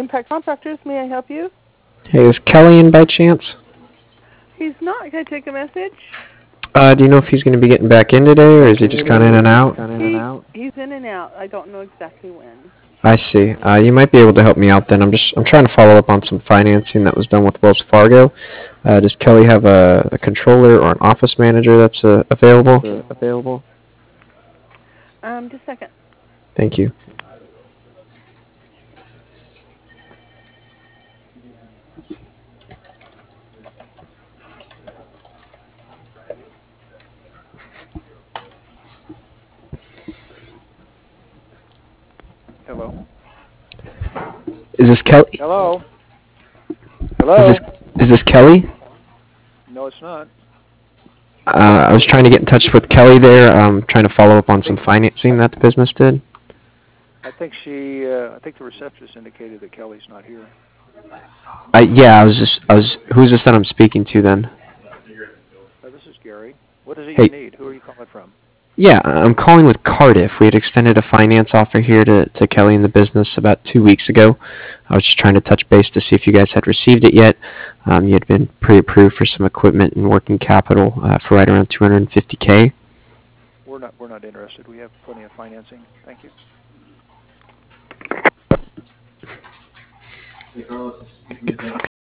Impact Contractors. May I help you? Hey, is Kelly in by chance? He's not. Can I take a message? Do you know if he's going to be getting back in today, or is he just kind of in and out? He's in and out. I don't know exactly when. I see. You might be able to help me out then. I'm trying to follow up on some financing that was done with Wells Fargo. Does Kelly have a controller or an office manager that's available? Just a second. Thank you. Hello. Is this Kelly? Hello. Is this Kelly? No, it's not. I was trying to get in touch with Kelly there. Trying to follow up on some financing that the business did. I think the receptionist indicated that Kelly's not here. Yeah, who's this that I'm speaking to then? This is Gary. What is it Hey. you need? Who are you calling from? Yeah, I'm calling with Cardiff. We had extended a finance offer here to Kelly in the business about 2 weeks ago. I was just trying to touch base to see if you guys had received it yet. You had been pre-approved for some equipment and working capital for right around $250K. We're not interested. We have plenty of financing. Thank you.